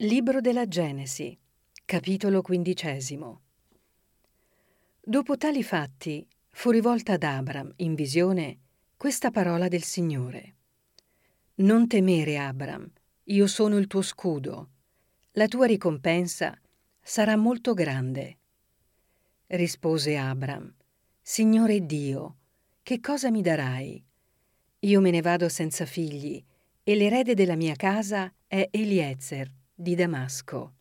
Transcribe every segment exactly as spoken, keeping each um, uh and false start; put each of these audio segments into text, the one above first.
Libro della Genesi, capitolo quindicesimo. Dopo tali fatti fu rivolta ad Abram, in visione, questa parola del Signore. Non temere, Abram, io sono il tuo scudo. La tua ricompensa sarà molto grande. Rispose Abram, Signore Dio, che cosa mi darai? Io me ne vado senza figli, e l'erede della mia casa è Eliezer di Damasco.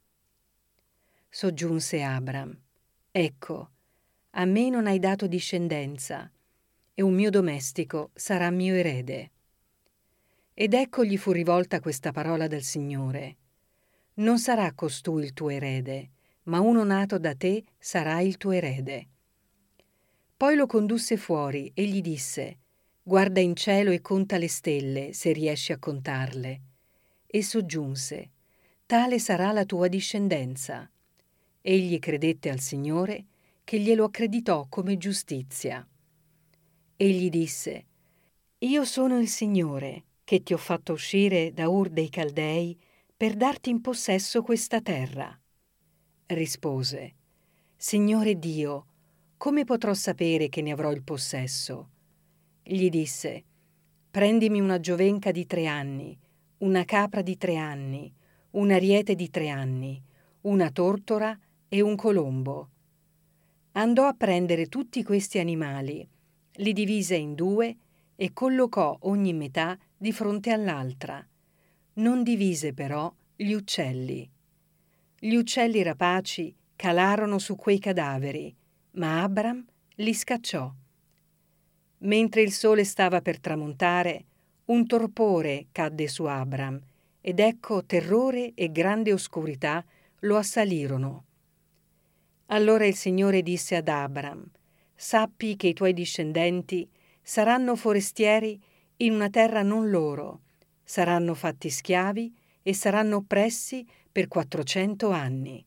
Soggiunse Abram, ecco, a me non hai dato discendenza, e un mio domestico sarà mio erede. Ed ecco gli fu rivolta questa parola dal Signore. Non sarà costui il tuo erede, ma uno nato da te sarà il tuo erede. Poi lo condusse fuori e gli disse, guarda in cielo e conta le stelle, se riesci a contarle. E soggiunse, tale sarà la tua discendenza. Egli credette al Signore, che glielo accreditò come giustizia. Egli disse, io sono il Signore, che ti ho fatto uscire da Ur dei Caldei per darti in possesso questa terra. Rispose, Signore Dio, come potrò sapere che ne avrò il possesso? Gli disse, prendimi una giovenca di tre anni, una capra di tre anni, un ariete di tre anni, una tortora e un colombo. Andò a prendere tutti questi animali, li divise in due e collocò ogni metà di fronte all'altra. Non divise però gli uccelli. Gli uccelli rapaci calarono su quei cadaveri, ma Abram li scacciò. Mentre il sole stava per tramontare, un torpore cadde su Abram, ed ecco terrore e grande oscurità lo assalirono. Allora il Signore disse ad Abram, sappi che i tuoi discendenti saranno forestieri in una terra non loro, saranno fatti schiavi e saranno oppressi per quattrocento anni.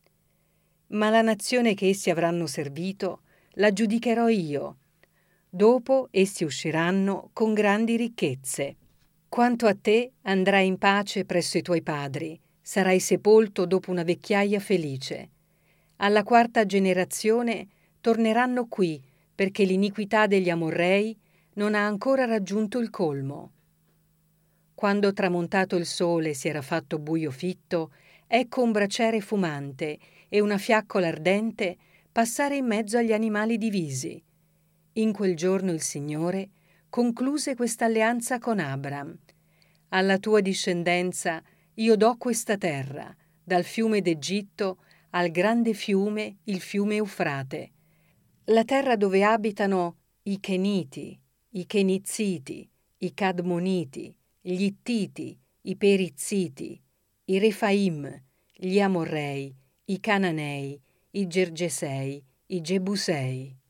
Ma la nazione che essi avranno servito la giudicherò io. Dopo essi usciranno con grandi ricchezze. Quanto a te, andrai in pace presso i tuoi padri, sarai sepolto dopo una vecchiaia felice. Alla quarta generazione torneranno qui, perché l'iniquità degli Amorrei non ha ancora raggiunto il colmo. Quando tramontato il sole si era fatto buio fitto, ecco un braciere fumante e una fiaccola ardente passare in mezzo agli animali divisi. In quel giorno il Signore concluse questa alleanza con Abram. Alla tua discendenza io do questa terra, dal fiume d'Egitto al grande fiume, il fiume Eufrate, la terra dove abitano i Keniti, i Kenizziti, i Cadmoniti, gli Ittiti, i Perizziti, i Refaim, gli Amorrei, i Cananei, i Gergesei, i Gebusei.